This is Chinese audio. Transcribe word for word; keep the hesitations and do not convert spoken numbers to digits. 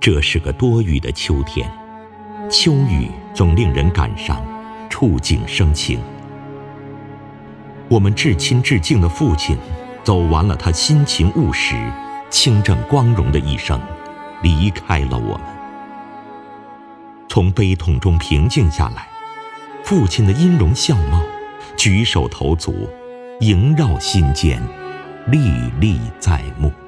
这是个多雨的秋天，秋雨总令人感伤，触景生情。我们至亲至敬的父亲，走完了他辛勤务实、清正光荣的一生，离开了我们。从悲痛中平静下来，父亲的音容笑貌，举手投足，萦绕心间，历历在目。